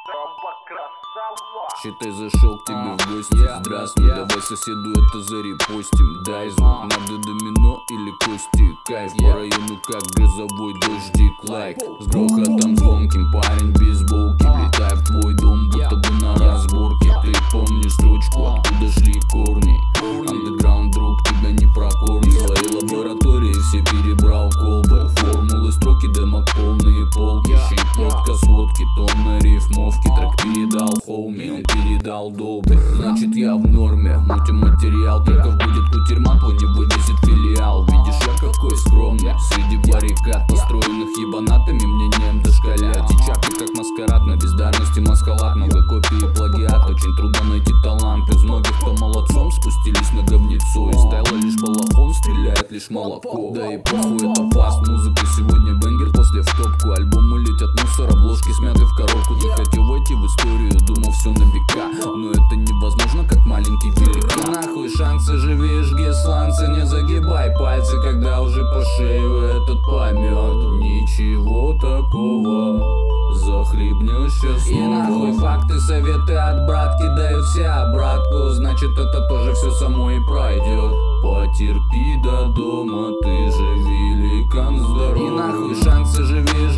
Считай, зашел к тебе в гости. Здравствуй, давай соседу это зарепостим. Дай звук, надо домино или кости. Кайф по району, как грозовой дождик. Лайк с грохотом звонким, парень без бейсболки. Влетая в твой дом, будто бы на разборке. Ты помнишь строчку, откуда шли корни. Андеграунд, друг, тебя не прокормит. В своей лаборатории все перебрал колбы. Формулы, строки, демок, полные полки. Щепотка, сводки, тонны рифмовки. Трек передал хоуми, он передал долбы. Значит, я в норме, мутим материал. Треков будет кутерьма, то не вывезет филиал. Видишь, я какой скромный среди баррикад, построенных ебанатами мнением дошколят. И чапи как маскарад, на бездарности масхалат. Много копий и плагиат, очень трудно найти талант. Из многих, кто молодцом спустились на говнецо. И стайла лишь балахон, стреляет лишь молоко. Да и похуй, это фаст, музыка сегодня бенгер. После в топку альбомы летят мусор, обложки смяты в коробку. Ты хотел войти в историю, думал все на века, но это невозможно, как маленький великан. Нахуй шансы, живи, жги сланцы. Не загибай пальцы, когда уже по шею этот поймет. Ничего такого, захлебнешься снова. И нахуй факты, советы от братки дают все обратку. Значит, это тоже все само и пройдет. Потерпи до дома, ты же великан здоров. И нахуй шансы, живи,